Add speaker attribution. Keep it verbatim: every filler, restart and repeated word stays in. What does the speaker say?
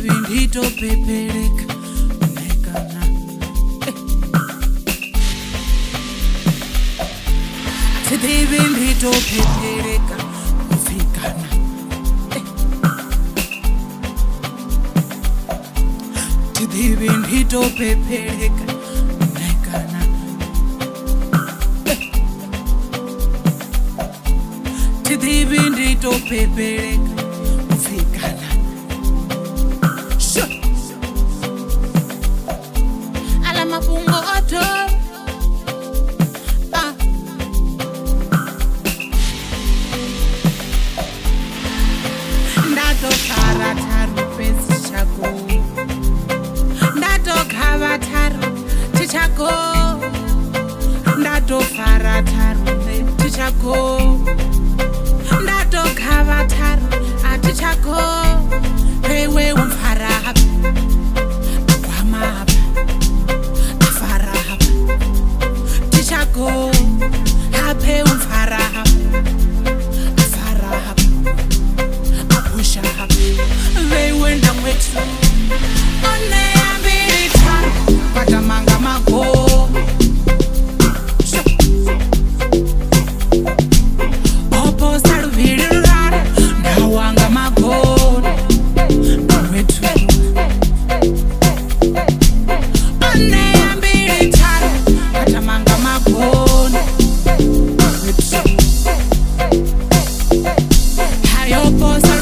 Speaker 1: Tidhivi nditopepeleka nekana Tidhivi nditopepeleka kufikana Tidhivi nditopepeleka nekana Tidhivi nditopepeleka kufikana Ala mafungo oto ah. Ndato kara taru pesi chako Ndato kava taru tichako Ndato fara taru tichako Ndato kava taru atichako Pewe umfara hapa Kwama hapa Afara hapa Tichako Hape umfara hapa Afara hapa Apusha hapa Pewe nda mwetu One ambirita Patamanga mago Opo saru vidirara Ndawanga mago Hayo posa